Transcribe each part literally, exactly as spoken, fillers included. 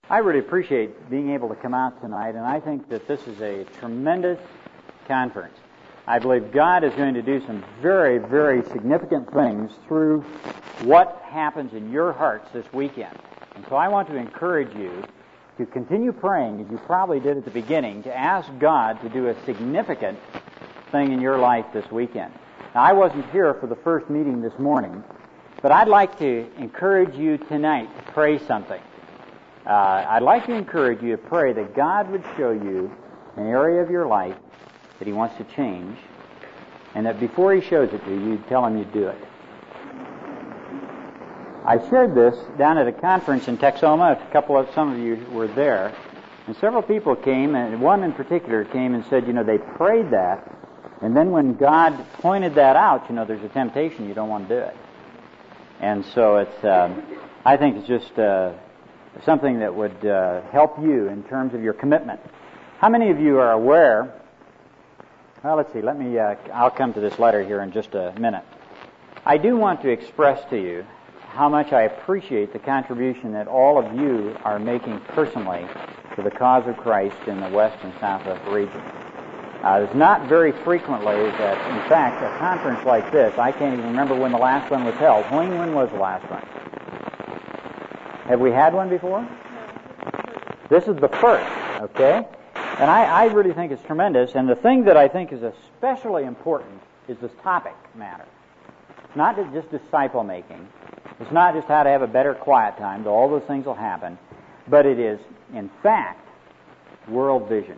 I really appreciate being able to come out tonight, and I think that this is a tremendous conference. I believe God is going to do some very, very significant things through what happens in your hearts this weekend. And so I want to encourage you to continue praying, as you probably did at the beginning, to ask God to do a significant thing in your life this weekend. Now, I wasn't here for the first meeting this morning, but I'd like to encourage you tonight to pray something. Uh, I'd like to encourage you to pray that God would show you an area of your life that He wants to change, and that before He shows it to you, you'd tell Him you'd do it. I shared this down at a conference in Texoma. A couple of, some of you were there, and several people came, and one in particular came and said, you know, they prayed that, and then when God pointed that out, you know, there's a temptation, you don't want to do it. And so it's, um, I think it's just uh, something that would uh, help you in terms of your commitment. How many of you are aware? Well, let's see. Let me. Uh, I'll come to this letter here in just a minute. I do want to express to you how much I appreciate the contribution that all of you are making personally to the cause of Christ in the West and Southwest region. Uh, it's not very frequently that, in fact, a conference like this, I can't even remember when the last one was held. When, when was the last one? Have we had one before? This is the first, okay? And I, I really think it's tremendous. And the thing that I think is especially important is this topic matter. It's not just disciple making. It's not just how to have a better quiet time, though all those things will happen. But it is, in fact, world vision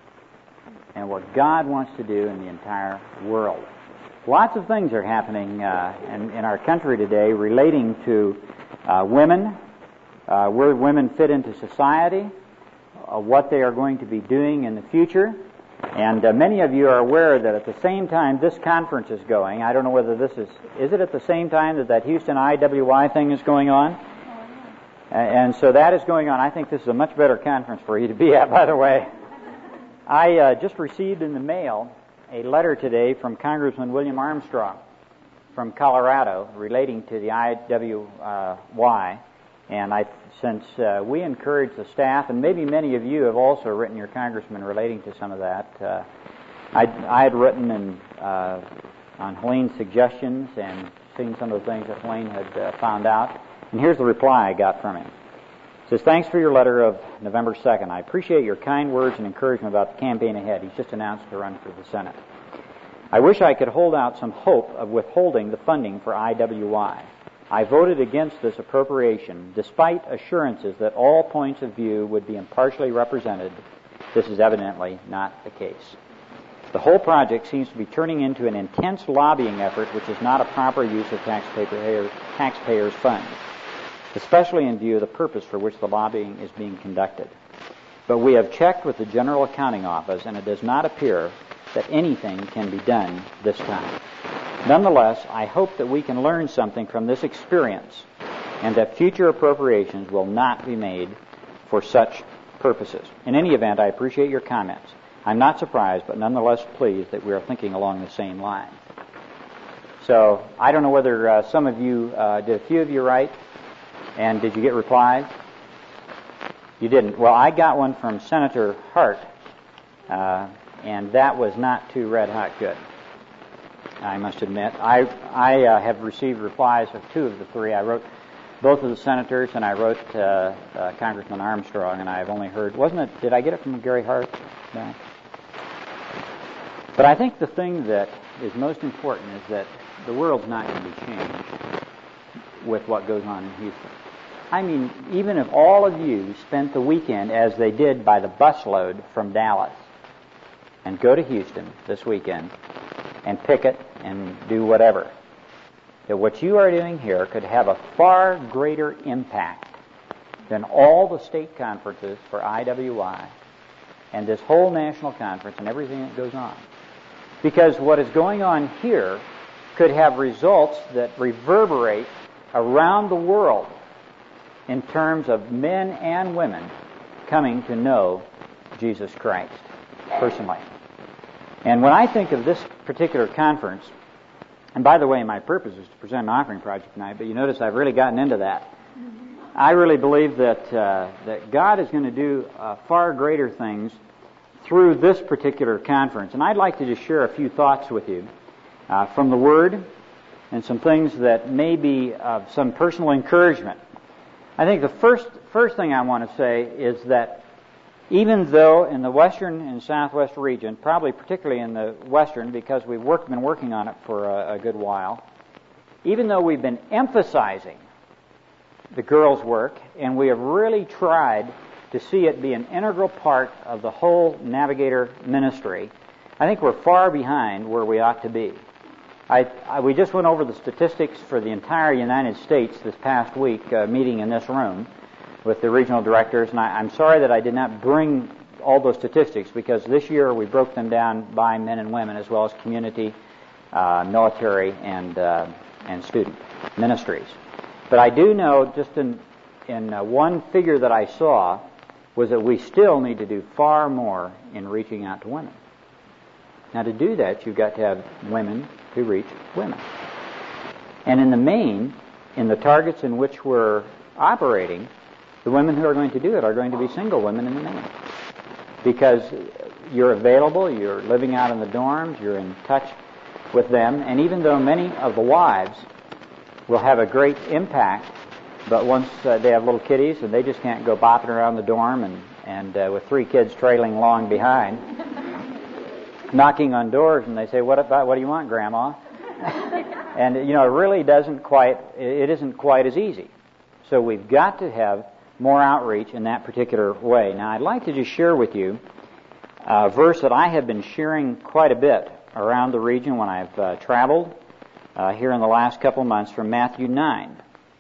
and what God wants to do in the entire world. Lots of things are happening uh, in, in our country today relating to uh, women, uh, where women fit into society, uh, what they are going to be doing in the future. And uh, many of you are aware that at the same time this conference is going, I don't know whether this is, is it at the same time that that Houston I W I thing is going on? Uh, and so that is going on. I think this is a much better conference for you to be at, by the way. I uh, just received in the mail a letter today from Congressman William Armstrong from Colorado relating to the I W Y. And I, since uh, we encourage the staff, and maybe many of you have also written your congressman relating to some of that, uh, I, I had written in, uh, on Helene's suggestions and seen some of the things that Helene had uh, found out. And here's the reply I got from him. It says, thanks for your letter of November second. I appreciate your kind words and encouragement about the campaign ahead. He's just announced to run for the Senate. I wish I could hold out some hope of withholding the funding for I W Y. I voted against this appropriation despite assurances that all points of view would be impartially represented. This is evidently not the case. The whole project seems to be turning into an intense lobbying effort which is not a proper use of taxpayer, taxpayers' funds, especially in view of the purpose for which the lobbying is being conducted. But we have checked with the General Accounting Office, and it does not appear that anything can be done this time. Nonetheless, I hope that we can learn something from this experience and that future appropriations will not be made for such purposes. In any event, I appreciate your comments. I'm not surprised, but nonetheless pleased that we are thinking along the same line. So, I don't know whether uh, some of you, uh, did a few of you write? And did you get replies? You didn't. Well, I got one from Senator Hart, uh, and that was not too red-hot good, I must admit. I I uh, have received replies of two of the three. I wrote both of the senators, and I wrote uh, uh, Congressman Armstrong, and I've only heard, wasn't it, did I get it from Gary Hart? No. But I think the thing that is most important is that the world's not going to be changed with what goes on in Houston. I mean, even if all of you spent the weekend as they did by the busload from Dallas and go to Houston this weekend and picket and do whatever, that what you are doing here could have a far greater impact than all the state conferences for I W Y and this whole national conference and everything that goes on. Because what is going on here could have results that reverberate around the world in terms of men and women coming to know Jesus Christ personally. And when I think of this particular conference, and by the way, my purpose is to present an offering project tonight, but you notice I've really gotten into that. I really believe that uh, that God is going to do uh, far greater things through this particular conference. And I'd like to just share a few thoughts with you uh, from the Word and some things that may be of some personal encouragement. I think the first first thing I want to say is that even though in the western and southwest region, probably particularly in the western because we've worked, been working on it for a, a good while, even though we've been emphasizing the girls' work, and we have really tried to see it be an integral part of the whole Navigator ministry, I think we're far behind where we ought to be. I, I, we just went over the statistics for the entire United States this past week, uh, meeting in this room with the regional directors, and I, I'm sorry that I did not bring all those statistics, because this year we broke them down by men and women, as well as community, uh, military, and uh, and student ministries. But I do know, just in in uh, one figure that I saw, was that we still need to do far more in reaching out to women. Now, to do that, you've got to have women to reach women. And in the main, in the targets in which we're operating, the women who are going to do it are going to be single women in the main. Because you're available, you're living out in the dorms, you're in touch with them, and even though many of the wives will have a great impact, but once uh, they have little kiddies and they just can't go bopping around the dorm and, and uh, with three kids trailing along behind, knocking on doors, and they say, what about, what do you want, Grandma? And, you know, it really doesn't quite, it isn't quite as easy. So we've got to have more outreach in that particular way. Now, I'd like to just share with you a verse that I have been sharing quite a bit around the region when I've uh, traveled uh, here in the last couple months, from Matthew nine.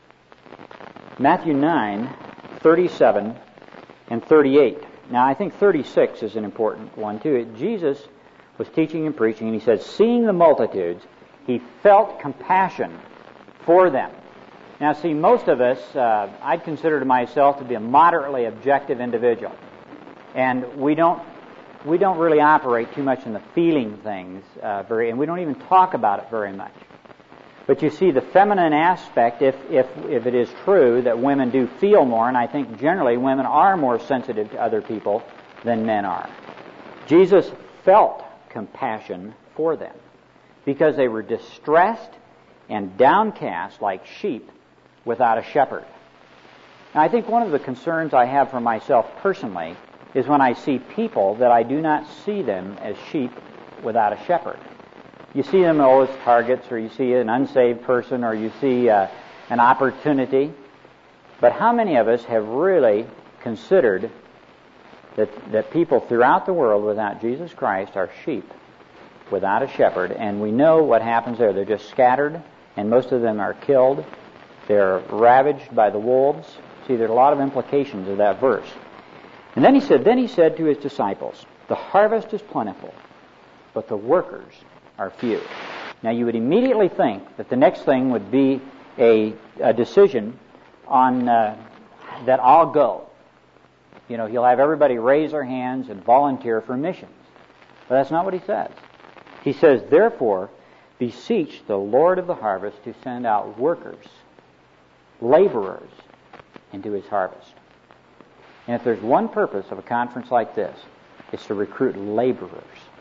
Matthew nine, thirty-seven and thirty-eight. Now, I think thirty-six is an important one, too. Jesus was teaching and preaching, and he said, seeing the multitudes, he felt compassion for them. Now, see, most of us, uh, I'd consider myself to be a moderately objective individual. And we don't we don't really operate too much in the feeling things, uh, very, and we don't even talk about it very much. But you see, the feminine aspect, if, if, if it is true that women do feel more, and I think generally women are more sensitive to other people than men are. Jesus felt compassion for them because they were distressed and downcast like sheep without a shepherd. Now, I think one of the concerns I have for myself personally is when I see people that I do not see them as sheep without a shepherd. You see them all as targets, or you see an unsaved person, or you see uh, an opportunity. But how many of us have really considered that, that people throughout the world without Jesus Christ are sheep without a shepherd? And we know what happens there. They're just scattered, and most of them are killed. They're ravaged by the wolves. See, there's a lot of implications of that verse. And then he said, then he said to his disciples, the harvest is plentiful, but the workers are few. Now, you would immediately think that the next thing would be a, a decision on uh, that I'll go. You know, he'll have everybody raise their hands and volunteer for missions. But that's not what he says. He says, therefore, beseech the Lord of the harvest to send out workers, laborers, into his harvest. And if there's one purpose of a conference like this, it's to recruit laborers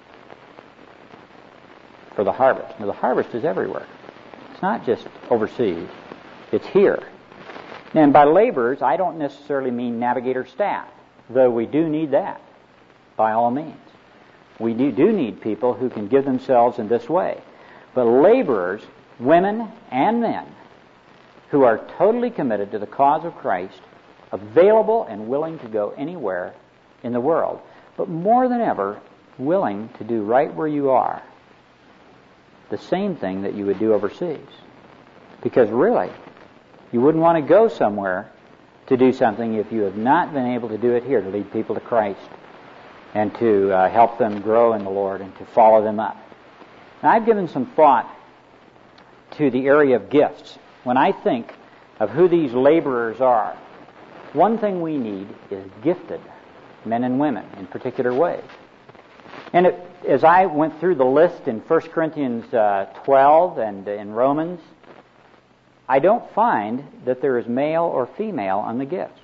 for the harvest. Now, the harvest is everywhere. It's not just overseas. It's here. And by laborers, I don't necessarily mean Navigator staff, though we do need that, by all means. We do, do need people who can give themselves in this way. But laborers, women and men, who are totally committed to the cause of Christ, available and willing to go anywhere in the world, but more than ever, willing to do right where you are the same thing that you would do overseas. Because really, you wouldn't want to go somewhere to do something if you have not been able to do it here, to lead people to Christ and to uh, help them grow in the Lord and to follow them up. Now, I've given some thought to the area of gifts. When I think of who these laborers are, one thing we need is gifted men and women in particular ways. And it, as I went through the list in First Corinthians uh, twelve and in Romans, I don't find that there is male or female on the gifts.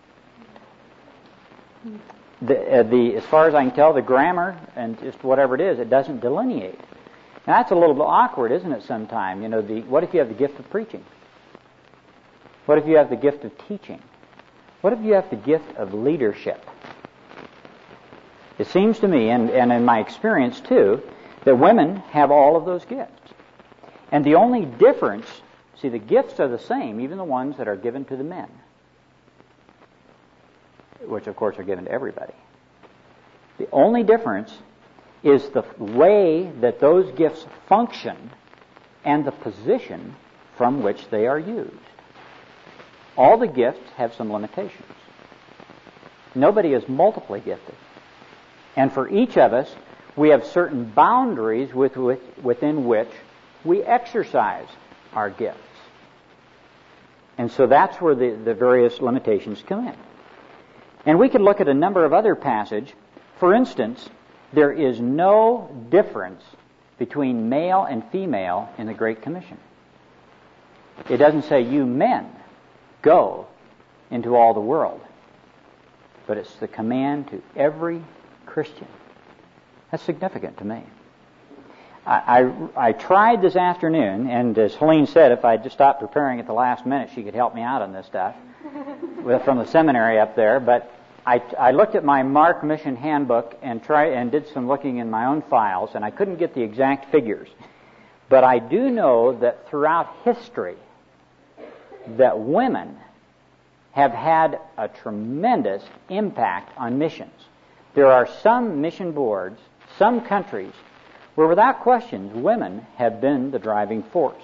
The, uh, the, as far as I can tell, the grammar and just whatever it is, it doesn't delineate. Now, that's a little bit awkward, isn't it, sometime? You know, the, what if you have the gift of preaching? What if you have the gift of teaching? What if you have the gift of leadership? It seems to me, and, and in my experience too, that women have all of those gifts. And the only difference, see, the gifts are the same, even the ones that are given to the men, which of course are given to everybody. The only difference is the way that those gifts function and the position from which they are used. All the gifts have some limitations. Nobody is multiply gifted. And for each of us, we have certain boundaries with, with, within which we exercise our gifts. And so that's where the, the various limitations come in. And we could look at a number of other passages. For instance, there is no difference between male and female in the Great Commission. It doesn't say, you men, go into all the world. But it's the command to every Christian. That's significant to me. I, I, I tried this afternoon, and as Helene said, if I just stopped preparing at the last minute, she could help me out on this stuff from the seminary up there. But I, I looked at my Mark Mission Handbook and tried and did some looking in my own files, and I couldn't get the exact figures. But I do know that throughout history, that women have had a tremendous impact on missions. There are some mission boards, some countries, where without questions, women have been the driving force.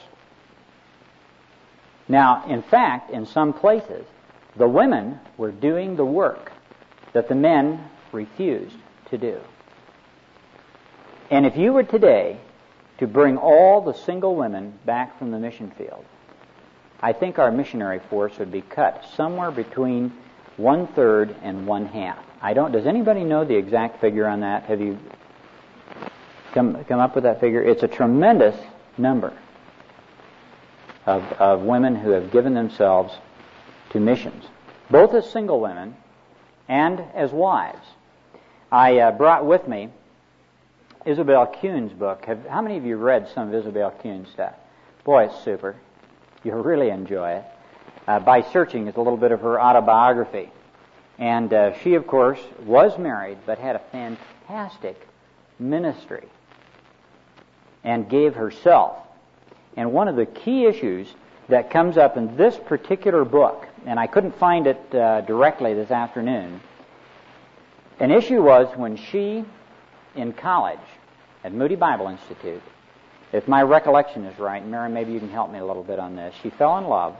Now, in fact, in some places, the women were doing the work that the men refused to do. And if you were today to bring all the single women back from the mission field, I think our missionary force would be cut somewhere between one-third and one-half. I don't. Does anybody know the exact figure on that? Have you come come up with that figure? It's a tremendous number of of women who have given themselves to missions, both as single women and as wives. I uh, brought with me Isabel Kuhn's book. Have, how many of you read some of Isabel Kuhn's stuff? Boy, it's super. You'll really enjoy it. Uh, by searching, it's a little bit of her autobiography. And uh, she, of course, was married, but had a fantastic ministry and gave herself. And one of the key issues that comes up in this particular book, and I couldn't find it uh, directly this afternoon, an issue was when she, in college, at Moody Bible Institute, if my recollection is right, and Mary, maybe you can help me a little bit on this, she fell in love,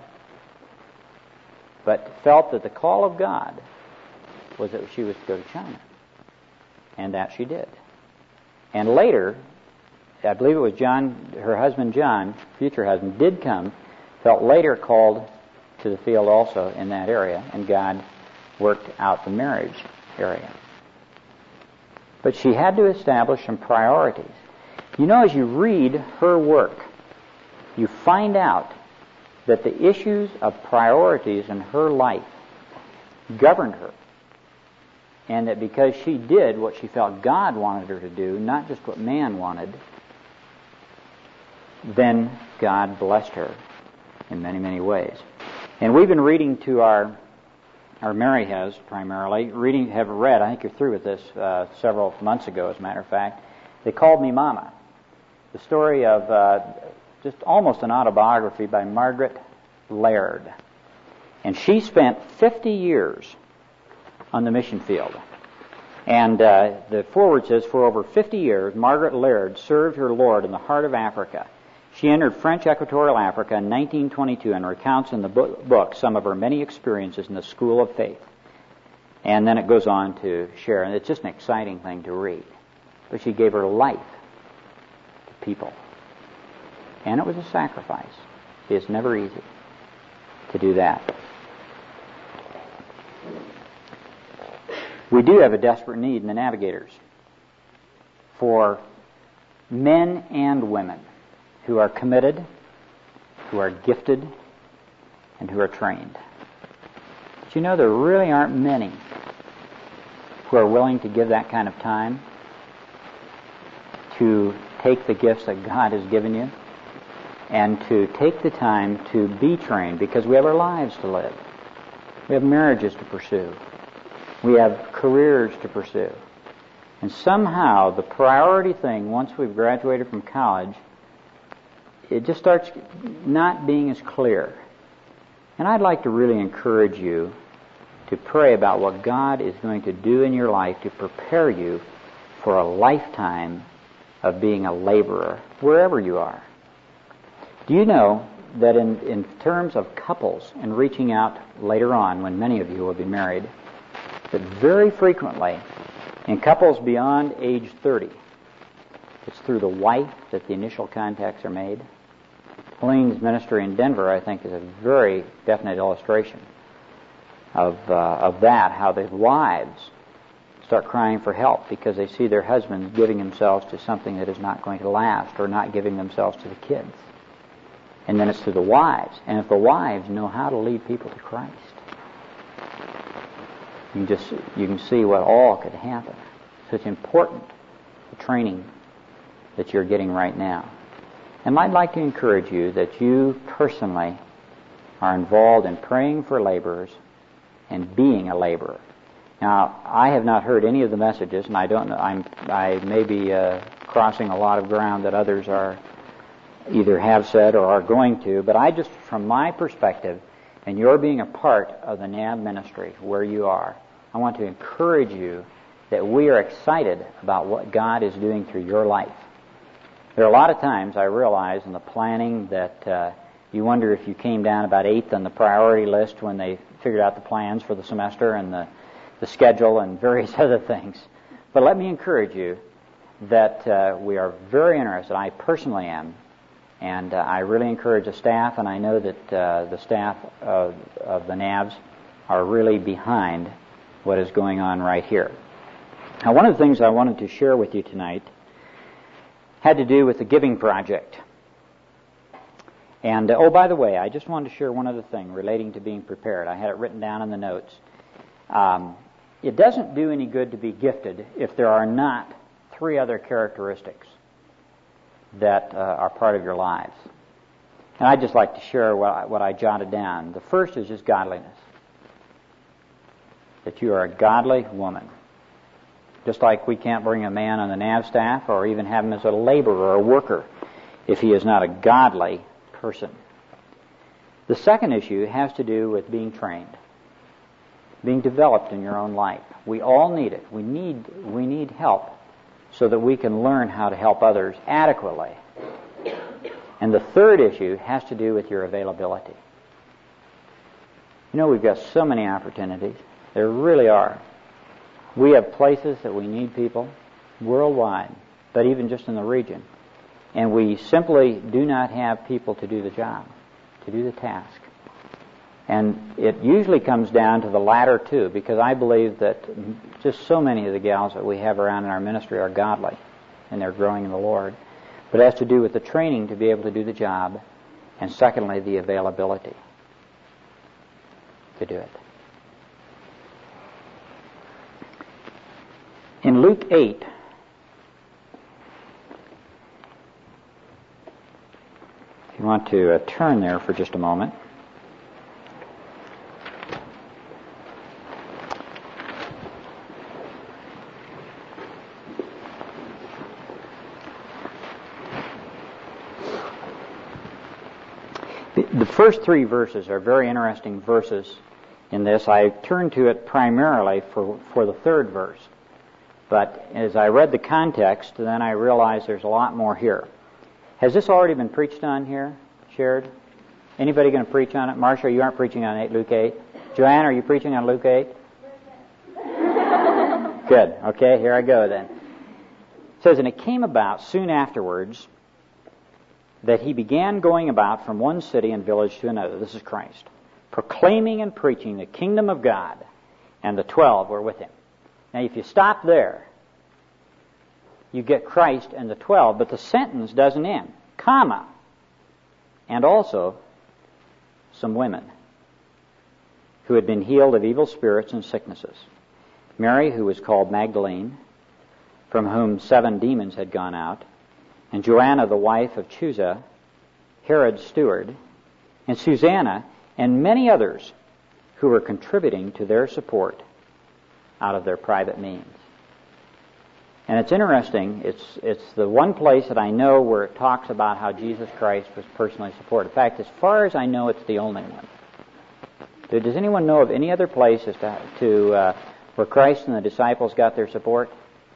but felt that the call of God was that she was to go to China. And that she did. And later, I believe it was John, her husband John, future husband, did come, felt later called to the field also in that area, and God worked out the marriage area. But she had to establish some priorities. You know, as you read her work, you find out that the issues of priorities in her life governed her. And that because she did what she felt God wanted her to do, not just what man wanted, then God blessed her in many, many ways. And we've been reading to our, or Mary has primarily, reading, have read, I think you're through with this uh, several months ago, as a matter of fact, They Called Me Mama. The story of uh, just almost an autobiography by Margaret Laird. And she spent fifty years on the mission field. And uh, the foreword says, for over fifty years, Margaret Laird served her Lord in the heart of Africa. She entered French Equatorial Africa in nineteen twenty-two and recounts in the book some of her many experiences in the school of faith. And then it goes on to share, and it's just an exciting thing to read. But she gave her life to people. And it was a sacrifice. It's never easy to do that. We do have a desperate need in the Navigators for men and women who are committed, who are gifted, and who are trained. But you know, there really aren't many who are willing to give that kind of time to take the gifts that God has given you and to take the time to be trained, because we have our lives to live. We have marriages to pursue. We have careers to pursue. And somehow the priority thing, once we've graduated from college, it just starts not being as clear. And I'd like to really encourage you to pray about what God is going to do in your life to prepare you for a lifetime of being a laborer, wherever you are. Do you know that in, in terms of couples and reaching out later on, when many of you will be married, that very frequently in couples beyond age thirty, it's through the wife that the initial contacts are made? Helene's ministry in Denver, I think, is a very definite illustration of uh, of that, how the wives start crying for help because they see their husbands giving themselves to something that is not going to last, or not giving themselves to the kids. And then it's to the wives. And if the wives know how to lead people to Christ, you can just you can see what all could happen. So it's important, the training that you're getting right now. And I'd like to encourage you that you personally are involved in praying for laborers and being a laborer. Now, I have not heard any of the messages, and I don't know. I'm I may be uh, crossing a lot of ground that others are either have said or are going to. But I just, from my perspective, and you're being a part of the N A B ministry where you are, I want to encourage you that we are excited about what God is doing through your life. There are a lot of times I realize in the planning that uh, you wonder if you came down about eighth on the priority list when they figured out the plans for the semester and the, the schedule and various other things. But let me encourage you that uh, we are very interested, I personally am, and uh, I really encourage the staff, and I know that uh, the staff of, of the N A Bs are really behind what is going on right here. Now, one of the things I wanted to share with you tonight had to do with the Giving Project. And, uh, oh, by the way, I just wanted to share one other thing relating to being prepared. I had it written down in the notes. Um, it doesn't do any good to be gifted if there are not three other characteristics that uh, are part of your lives. And I'd just like to share what I, what I jotted down. The first is just godliness. That you are a godly woman. Just like we can't bring a man on the N A B staff or even have him as a laborer or a worker if he is not a godly person. The second issue has to do with being trained, being developed in your own life. We all need it. We need we need help so that we can learn how to help others adequately. And the third issue has to do with your availability. You know, we've got so many opportunities. There really are. We have places that we need people worldwide, but even just in the region. And we simply do not have people to do the job, to do the task. And it usually comes down to the latter two, because I believe that just so many of the gals that we have around in our ministry are godly, and they're growing in the Lord. But it has to do with the training to be able to do the job, and secondly, the availability to do it. In Luke eight, if you want to uh, turn there for just a moment. The first three verses are very interesting verses in this. I turned to it primarily for, for the third verse. But as I read the context, then I realized there's a lot more here. Has this already been preached on here, shared? Anybody going to preach on it? Marcia, you aren't preaching on Luke eight. Joanne, are you preaching on Luke eight? Good. Okay, here I go then. It says, and it came about soon afterwards that he began going about from one city and village to another. This is Christ. Proclaiming and preaching the kingdom of God, and the twelve were with him. Now, if you stop there, you get Christ and the twelve, but the sentence doesn't end, comma, and also some women. who had been healed of evil spirits and sicknesses, Mary, who was called Magdalene, from whom seven demons had gone out, and Joanna, the wife of Chuza, Herod's steward, and Susanna, and many others who were contributing to their support out of their private means. And it's interesting, it's it's the one place that I know where it talks about how Jesus Christ was personally supported. In fact, as far as I know, it's the only one. Does anyone know of any other place as to, to uh, where Christ and the disciples got their support?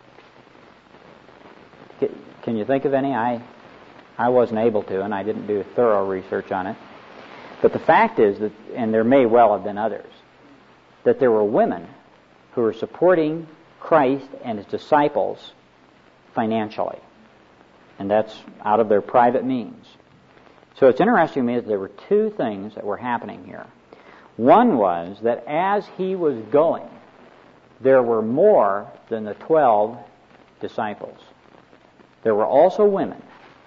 Can you think of any? I I wasn't able to, and I didn't do thorough research on it. But the fact is that, and there may well have been others, that there were women who were supporting Christ and his disciples financially. And that's out of their private means. So it's interesting to me that there were two things that were happening here. One was that as he was going, there were more than the twelve disciples. There were also women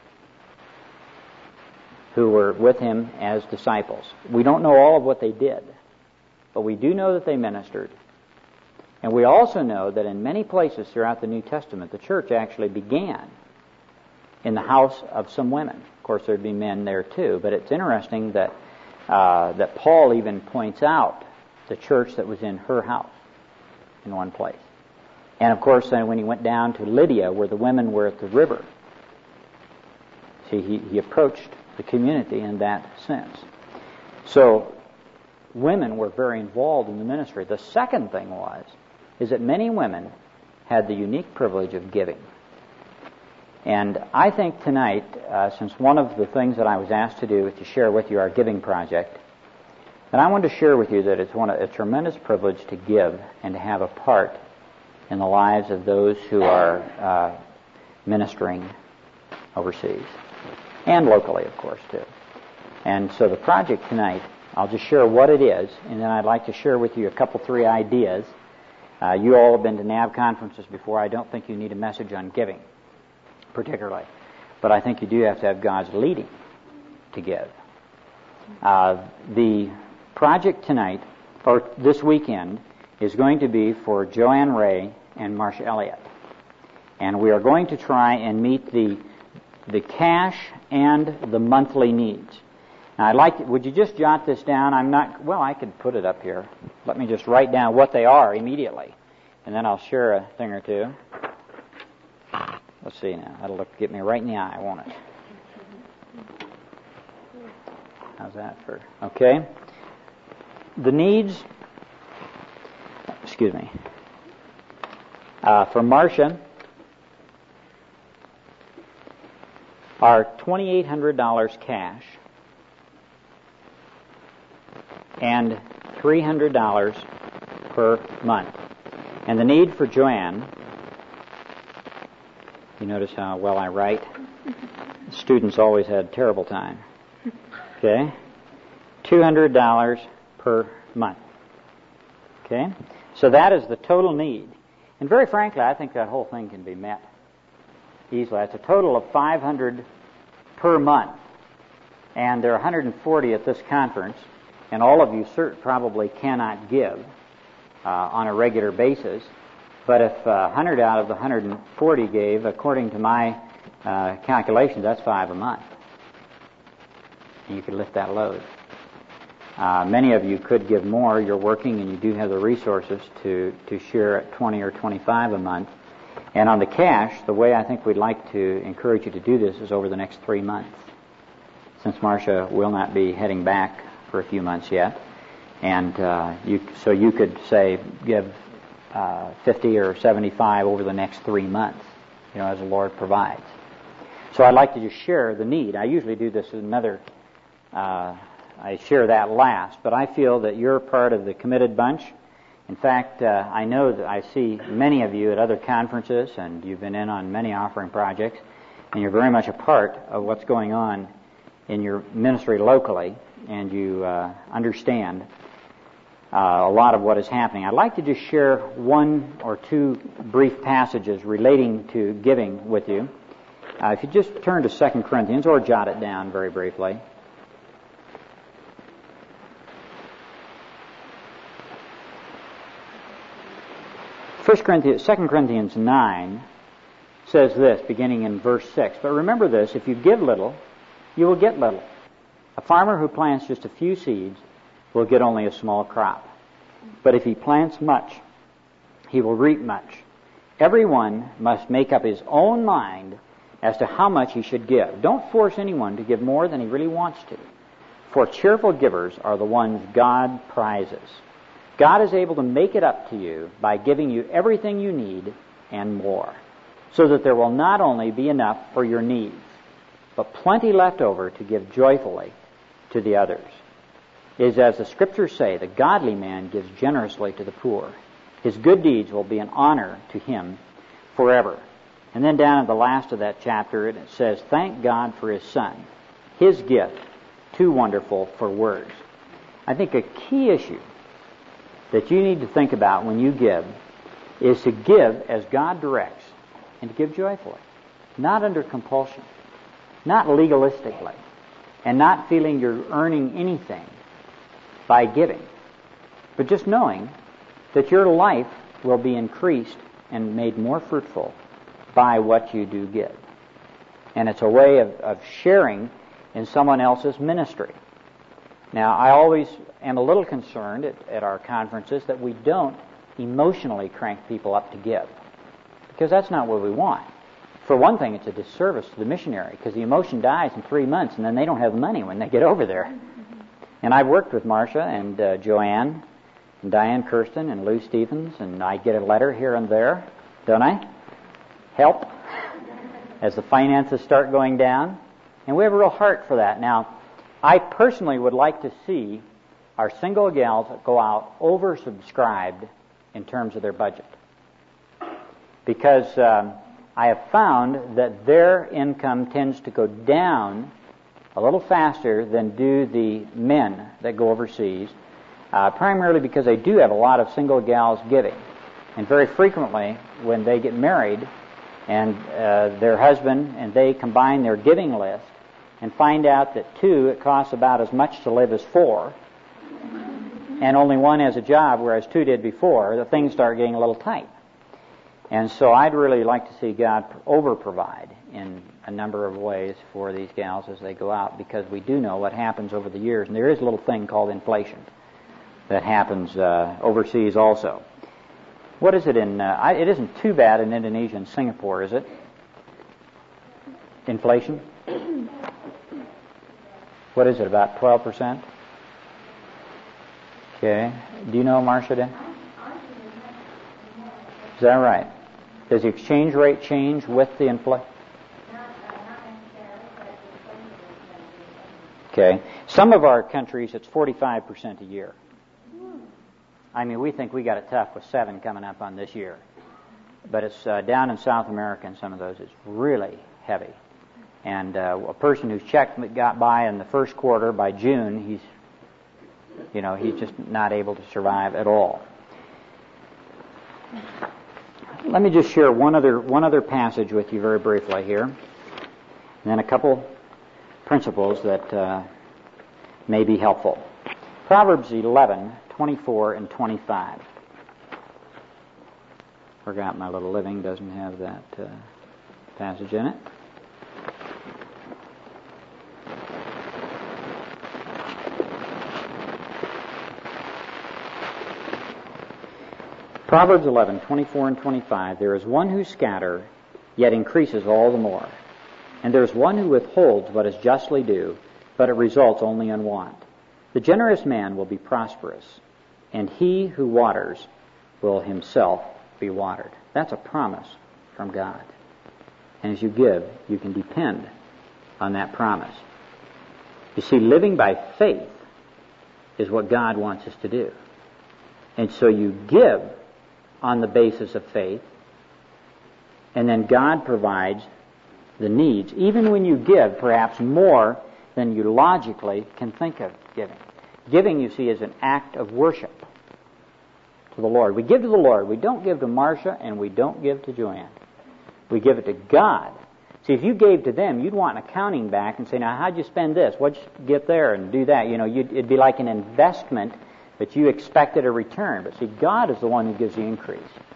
who were with him as disciples. We don't know all of what they did, but we do know that they ministered. And we also know that in many places throughout the New Testament, the church actually began in the house of some women. Of course, there'd be men there too, but it's interesting that uh, that Paul even points out the church that was in her house in one place. And of course, then when he went down to Lydia, where the women were at the river, see, he, he approached the community in that sense. So, women were very involved in the ministry. The second thing was, is that many women had the unique privilege of giving. And I think tonight, uh, since one of the things that I was asked to do is to share with you our giving project, and I want to share with you that it's one of, a tremendous privilege to give and to have a part in the lives of those who are uh, ministering overseas. And locally, of course, too. And so the project tonight, I'll just share what it is, and then I'd like to share with you a couple, three ideas. Uh, you all have been to N A B conferences before. I don't think you need a message on giving, particularly. But I think you do have to have God's leading to give. Uh, the project tonight, or this weekend, is going to be for Joanne Ray and Marcia Elliott. And we are going to try and meet the the cash and the monthly needs. Now, I'd like to, would you just jot this down? I'm not, well, I could put it up here. Let me just write down what they are immediately, and then I'll share a thing or two. Let's see now. That'll look, get me right in the eye, won't it? How's that for, okay. The needs, excuse me, uh, for Marcia are twenty-eight hundred dollars cash and three hundred dollars per month. And the need for Joanne, you notice how well I write? Students always had a terrible time. Okay? two hundred dollars per month. Okay? So that is the total need. And very frankly, I think that whole thing can be met easily. That's a total of five hundred dollars per month. And there are one hundred forty at this conference, and all of you cert- probably cannot give uh, on a regular basis. But if uh, one hundred out of the one hundred forty gave, according to my uh, calculations, that's five a month. And you could lift that load. Uh, many of you could give more. You're working and you do have the resources to, to share at twenty or twenty-five a month. And on the cash, the way I think we'd like to encourage you to do this is over the next three months. Since Marcia will not be heading back for a few months yet. And uh, you, so you could, say, give uh, fifty or seventy-five over the next three months, you know, as the Lord provides. So I'd like to just share the need. I usually do this as another, uh, I share that last, but I feel that you're part of the committed bunch. In fact, uh, I know that I see many of you at other conferences, and you've been in on many offering projects, and you're very much a part of what's going on in your ministry locally, and you uh, understand uh, a lot of what is happening. I'd like to just share one or two brief passages relating to giving with you. Uh, if you just turn to Second Corinthians, or jot it down very briefly. First Corinthians, Second Corinthians nine says this, beginning in verse six. But remember this, if you give little, you will get little. A farmer who plants just a few seeds will get only a small crop. But if he plants much, he will reap much. Everyone must make up his own mind as to how much he should give. Don't force anyone to give more than he really wants to. For cheerful givers are the ones God prizes. God is able to make it up to you by giving you everything you need and more, so that there will not only be enough for your needs, but plenty left over to give joyfully to the others. It is as the Scriptures say, the godly man gives generously to the poor. His good deeds will be an honor to him forever. And then down at the last of that chapter, it says, thank God for His Son, His gift, too wonderful for words. I think a key issue that you need to think about when you give is to give as God directs and to give joyfully, not under compulsion, not legalistically, and not feeling you're earning anything by giving, but just knowing that your life will be increased and made more fruitful by what you do give. And it's a way of, of sharing in someone else's ministry. Now, I always am a little concerned at, at our conferences that we don't emotionally crank people up to give, because that's not what we want. For one thing, it's a disservice to the missionary, because the emotion dies in three months and then they don't have money when they get over there. And I've worked with Marcia and uh, Joanne and Diane Kirsten and Lou Stevens, and I get a letter here and there, don't I? Help as the finances start going down. And we have a real heart for that. Now, I personally would like to see our single gals go out oversubscribed in terms of their budget, because um, I have found that their income tends to go down a little faster than do the men that go overseas, uh, primarily because they do have a lot of single gals giving. And very frequently, when they get married and uh, their husband and they combine their giving list and find out that two, it costs about as much to live as four, and only one has a job, whereas two did before, the things start getting a little tight. And so I'd really like to see God over-provide in a number of ways for these gals as they go out, because we do know what happens over the years. And there is a little thing called inflation that happens uh, overseas also. What is it in... Uh, I, it isn't too bad in Indonesia and Singapore, is it? Inflation? What is it, about twelve percent? Okay. Do you know, Marcia, then? Is that right? Does the exchange rate change with the inflation? Okay. Some of our countries, it's forty-five percent a year. I mean, we think we got it tough with seven coming up on this year. But it's uh, down in South America and some of those, it's really heavy. And uh, a person whose check got by in the first quarter, by June, he's, you know, he's just not able to survive at all. Let me just share one other one other passage with you very briefly here, and then a couple principles that uh, may be helpful. Proverbs eleven, twenty-four and twenty-five. Forgot my little living doesn't have that uh, passage in it. Proverbs eleven, twenty-four and twenty-five. There is one who scatters, yet increases all the more. And there is one who withholds what is justly due, but it results only in want. The generous man will be prosperous, and he who waters will himself be watered. That's a promise from God. And as you give, you can depend on that promise. You see, living by faith is what God wants us to do. And so you give on the basis of faith, and then God provides the needs, even when you give perhaps more than you logically can think of giving. Giving, you see, is an act of worship to the Lord. We give to the Lord. We don't give to Marcia, and we don't give to Joanne. We give it to God. See, if you gave to them, you'd want an accounting back and say, now, how'd you spend this? What'd you get there and do that? You know, you'd, it'd be like an investment, but you expected a return. But see, God is the one who gives the increase.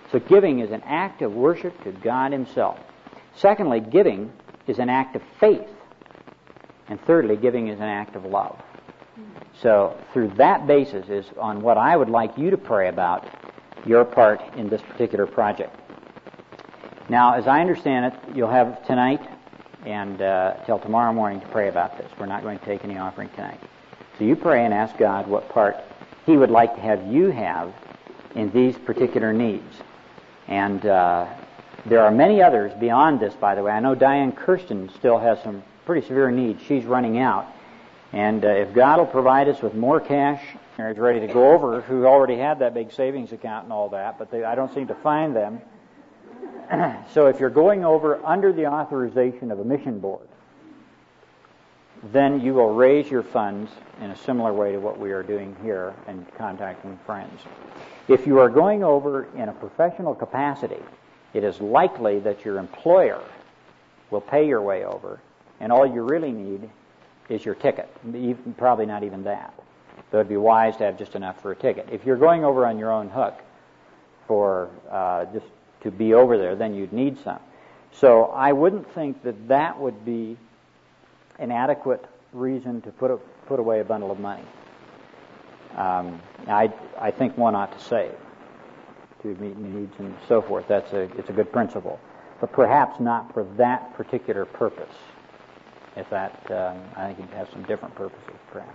So giving is an act of worship to God Himself. Secondly, giving is an act of faith. And thirdly, giving is an act of love. So through that basis is on what I would like you to pray about your part in this particular project. Now, as I understand it, you'll have tonight and uh, till tomorrow morning to pray about this. We're not going to take any offering tonight. So you pray and ask God what part He would like to have you have in these particular needs. And uh, there are many others beyond this, by the way. I know Diane Kirsten still has some pretty severe needs. She's running out. And uh, if God will provide us with more cash, is ready to go over, who already had that big savings account and all that, but they, I don't seem to find them. So if you're going over under the authorization of a mission board, then you will raise your funds in a similar way to what we are doing here and contacting friends. If you are going over in a professional capacity, it is likely that your employer will pay your way over, and all you really need is your ticket. Even, probably not even that. So it'd be wise to have just enough for a ticket. If you're going over on your own hook for uh, just to be over there, then you'd need some. So I wouldn't think that that would be an adequate reason to put a, put away a bundle of money. Um, I I think one ought to save to meet needs and so forth. That's a it's a good principle, but perhaps not for that particular purpose. If that, um, I think it has some different purposes, perhaps.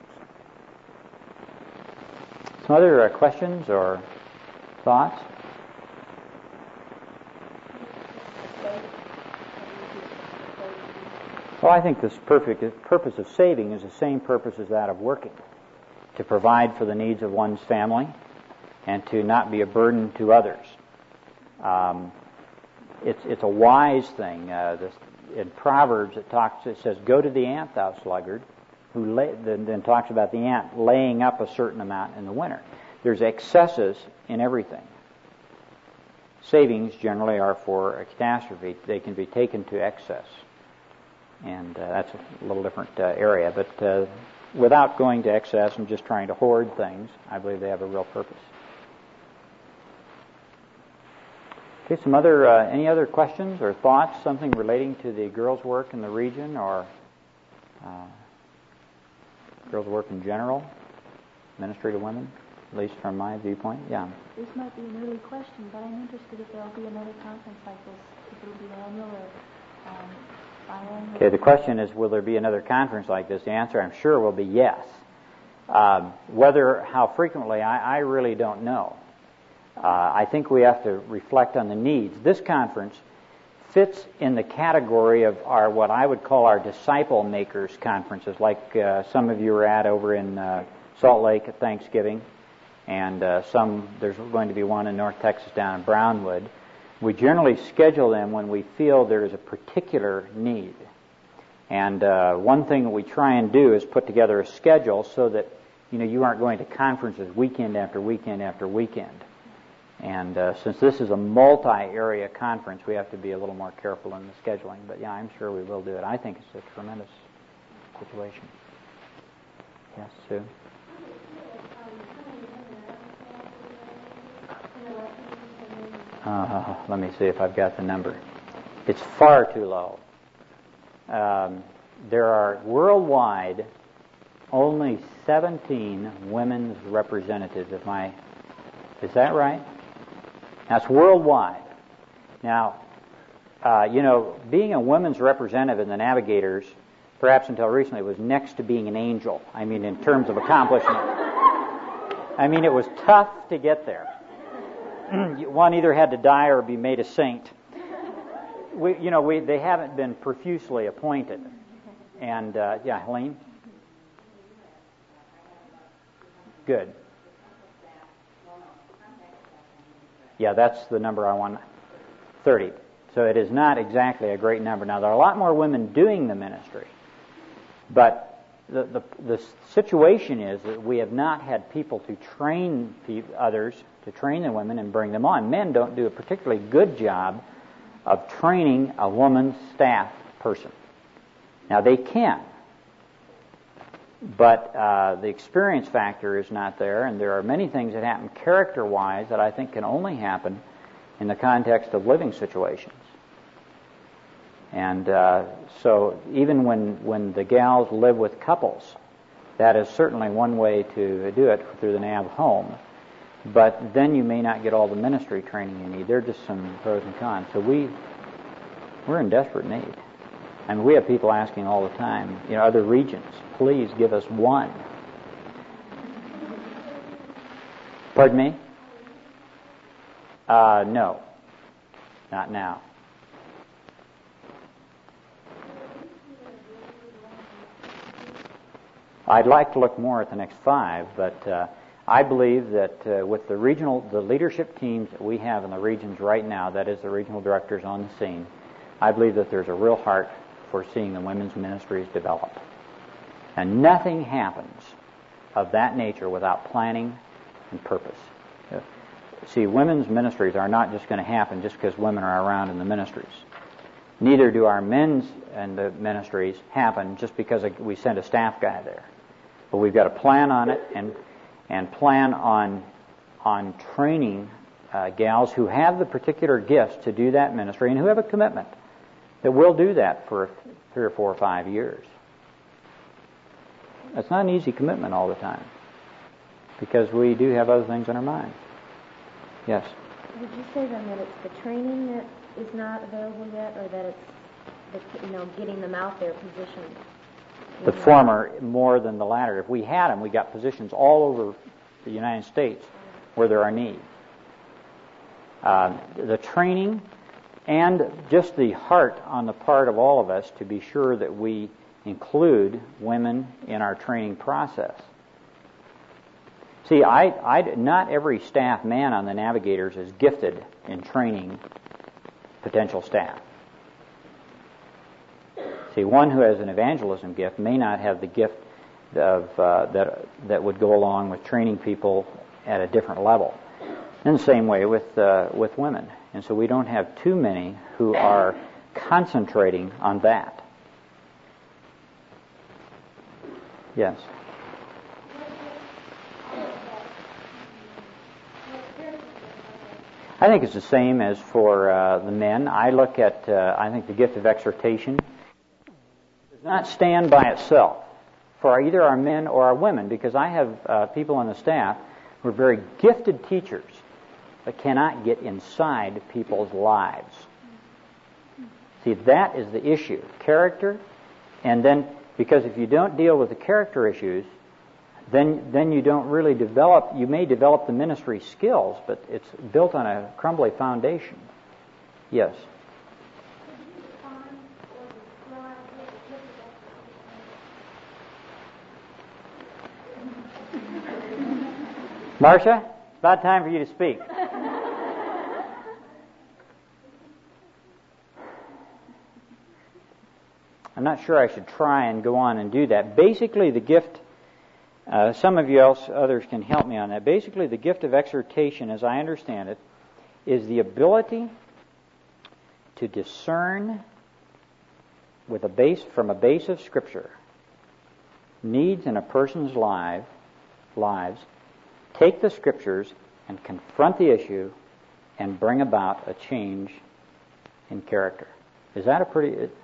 Some other uh, questions or thoughts? Well, I think this perfect purpose of saving is the same purpose as that of working, to provide for the needs of one's family and to not be a burden to others. Um, it's it's a wise thing. Uh, this, in Proverbs, it talks. It says, "Go to the ant, thou sluggard," who lay, then, then talks about the ant laying up a certain amount in the winter. There's excesses in everything. Savings generally are for a catastrophe. They can be taken to excess. And uh, that's a little different uh, area. But uh, without going to excess and just trying to hoard things, I believe they have a real purpose. Okay, some other, uh, any other questions or thoughts, something relating to the girls' work in the region or uh, girls' work in general, ministry to women, at least from my viewpoint? Yeah. This might be an early question, but I'm interested if there'll be another conference like this, if it'll be annual or um, biannual. Okay, the question is, will there be another conference like this? The answer, I'm sure, will be yes. Um, whether, how frequently, I, I really don't know. Uh, I think we have to reflect on the needs. This conference fits in the category of our, what I would call our disciple makers conferences, like uh, some of you were at over in uh, Salt Lake at Thanksgiving, and uh, some, there's going to be one in North Texas down in Brownwood. We generally schedule them when we feel there is a particular need. And uh, one thing that we try and do is put together a schedule so that, you know, you aren't going to conferences weekend after weekend after weekend. And uh, since this is a multi-area conference, we have to be a little more careful in the scheduling. But yeah, I'm sure we will do it. I think it's a tremendous situation. Yes, Sue? Uh, let me see if I've got the number. It's far too low. Um, there are worldwide only seventeen women's representatives. If my, is that right? That's worldwide. Now, uh, you know, being a women's representative in the Navigators, perhaps until recently, was next to being an angel. I mean, in terms of accomplishment. I mean, it was tough to get there. One either had to die or be made a saint. We, you know, we they haven't been profusely appointed. And, uh, yeah, Helene? Good. Yeah, that's the number I want, thirty. So it is not exactly a great number. Now, there are a lot more women doing the ministry, but the the, the situation is that we have not had people to train pe- others, to train the women and bring them on. Men don't do a particularly good job of training a woman's staff person. Now, they can, but uh, the experience factor is not there, and there are many things that happen character-wise that I think can only happen in the context of living situations. And uh, so even when, when the gals live with couples, that is certainly one way to do it through the N A B home. But then you may not get all the ministry training you need. There are just some pros and cons. So we, we're in desperate need. I mean, we have people asking all the time, you know, other regions, please give us one. Pardon me? Uh, no. Not now. I'd like to look more at the next five, but uh, I believe that uh, with the regional, the leadership teams that we have in the regions right now, that is the regional directors on the scene, I believe that there's a real heart for seeing the women's ministries develop. And nothing happens of that nature without planning and purpose. Uh, see, women's ministries are not just going to happen just because women are around in the ministries. Neither do our men's and the ministries happen just because we send a staff guy there. But we've got to plan on it and and plan on on training uh, gals who have the particular gifts to do that ministry and who have a commitment that will do that for three or four or five years. It's not an easy commitment all the time because we do have other things in our mind. Yes? Would you say then that it's the training that is not available yet, or that it's the, you know, getting them out there positioned? The former more than the latter. If we had them, we got positions all over the United States where there are needs. Uh, the training and just the heart on the part of all of us to be sure that we include women in our training process. See, I, I, not every staff man on the Navigators is gifted in training potential staff. See, one who has an evangelism gift may not have the gift of uh, that that would go along with training people at a different level. In the same way with uh, with women, and so we don't have too many who are concentrating on that. Yes. I think it's the same as for uh, the men. I look at, uh, I think the gift of exhortation does not stand by itself for either our men or our women, because I have uh, people on the staff who are very gifted teachers but cannot get inside people's lives. See, that is the issue. Character, and then, because if you don't deal with the character issues, then then you don't really develop, you may develop the ministry skills, but it's built on a crumbly foundation. Yes? Marcia, about time for you to speak. I'm not sure I should try and go on and do that. Basically, the gift, uh, some of you else, others can help me on that. Basically, the gift of exhortation, as I understand it, is the ability to discern with a base, from a base of Scripture, needs in a person's life, lives, take the Scriptures and confront the issue and bring about a change in character. Is that a pretty... It,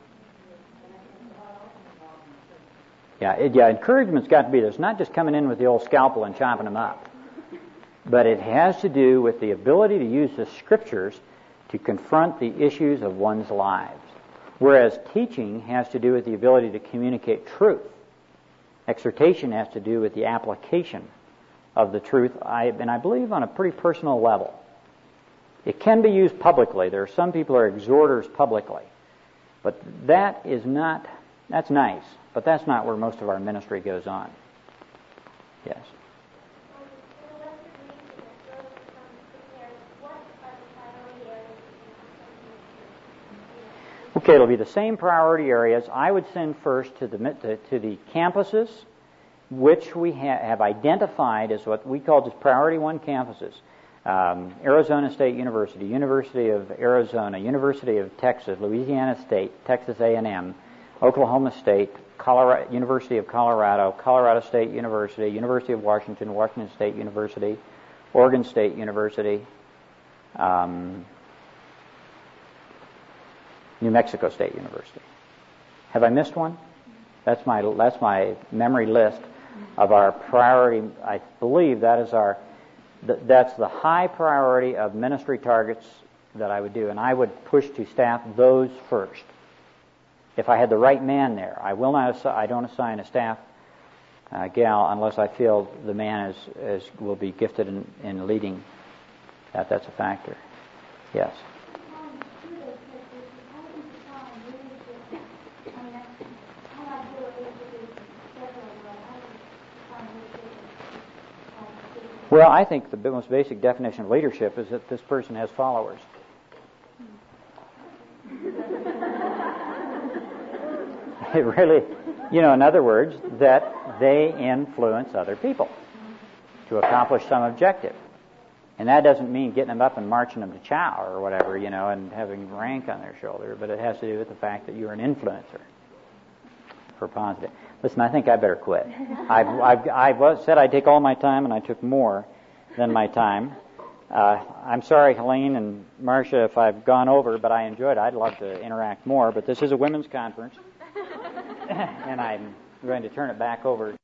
Yeah, it, yeah, encouragement's got to be there. It's not just coming in with the old scalpel and chopping them up. But it has to do with the ability to use the Scriptures to confront the issues of one's lives. Whereas teaching has to do with the ability to communicate truth. Exhortation has to do with the application of the truth, I, and I believe on a pretty personal level. It can be used publicly. There are some people who are exhorters publicly. But that is not, that's nice. But that's not where most of our ministry goes on. Yes. Okay, it'll be the same priority areas. I would send first to the to, to the campuses, which we ha- have identified as what we call just priority one campuses. Um, Arizona State University, University of Arizona, University of Texas, Louisiana State, Texas A and M, Oklahoma State, Colorado, University of Colorado, Colorado State University, University of Washington, Washington State University, Oregon State University, um, New Mexico State University. Have I missed one? That's my that's my memory list of our priority. I believe that is our th- that's the high priority of ministry targets that I would do, and I would push to staff those first. If I had the right man there, I will not. Assi- I don't assign a staff uh, gal unless I feel the man is, is will be gifted in, in leading. That that's a factor. Yes. Well, I think the most basic definition of leadership is that this person has followers. It really, you know, in other words, that they influence other people to accomplish some objective. And that doesn't mean getting them up and marching them to chow or whatever, you know, and having rank on their shoulder, but it has to do with the fact that you're an influencer for positive. Listen, I think I better quit. I've, I've, I was, said I'd take all my time, and I took more than my time. Uh, I'm sorry, Helene and Marcia, if I've gone over, but I enjoyed it. I'd love to interact more, but this is a women's conference, and I'm going to turn it back over